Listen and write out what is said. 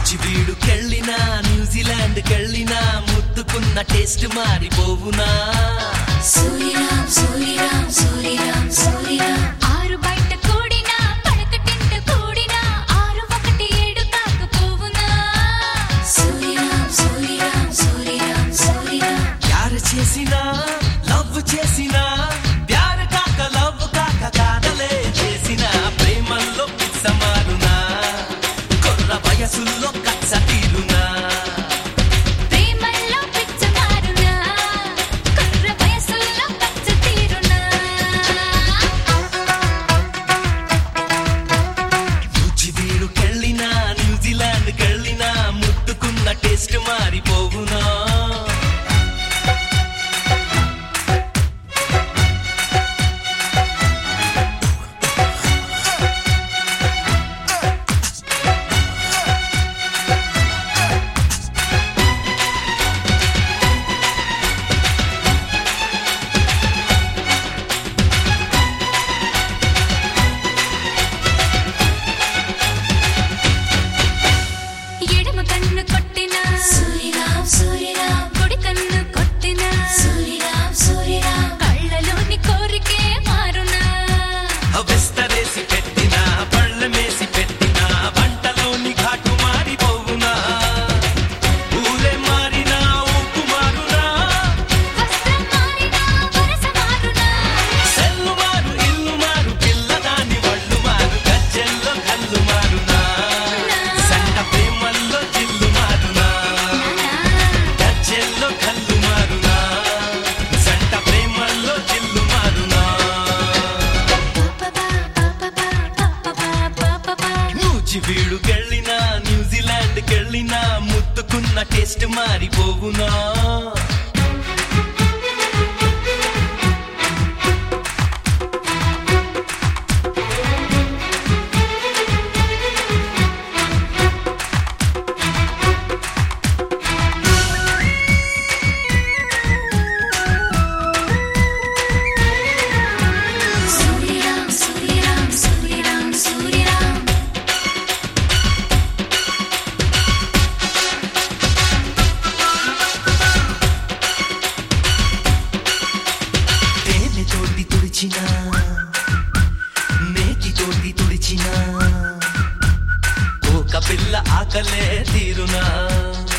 కెళ్ళినా New Zealand కెళ్ళినా ముద్దుకున్న taste మారిపోవునా సూరిరామ్ సూరిరామ్ సూరిరామ్ సూరిరామ్ ఆరు బయట కూడినా పడకటింట కూడినా 617 కాకపోవునా సూరిరామ్ సూరిరామ్ సూరిరామ్ సూరిరామ్ ప్యార్ చేసినా లవ్ చేసినా ప్యార్ కాక లవ్ కాక కాదలే చేసినా ప్రేమల్లో పిచ్చ మారునా కొర్ర వయసుల్లో కచ్చ తీరునా ప్రేమల్లో పిచ్చ మారునా కొర్ర వయసుల్లో కచ్చ తీరునా కెళ్ళినా న్యూజిలాండ్ కెళ్ళినా ముద్దుకున్న టేస్ట్ మారిపోవునా ఎడమ కన్ను కొట్టినా సూరిరామ్ సూరిరామ్ కుడి కన్ను కొట్టినా సూరిరామ్ సూరిరామ్ కళ్ళలోని కోరికే మారునా విస్తరేసి పెట్టినా పళ్ళమేసి పెట్టినా వంటలోని ఘాటు మారిపోవునా ఊరే మారినా ఉప్పు మారునా వస్త్రం మారినా వరస మారునా సెల్లు మారు ఇల్లు మారు పిల్లదాని వళ్ళు మారు గజ్జెల్లో కళ్ళు మారునా సంట ప్రేమల్లో జిల్లు మారునా గజ్జెల్లో కళ్ళు మారునా సంట ప్రేమల్లో జిల్లు మారునా కెళ్ళినా న్యూజిలాండ్ కెళ్ళినా ముద్దుకున్న టేస్ట్ మారిపోవునా సూరిరామ్ సూరిరామ్ సూరిరామ్ సూరిరామ్ తేనెతోటి తుడిచినా నేతితోటి తుడిచినా ఒక పిల్ల ఆకలే తీరునా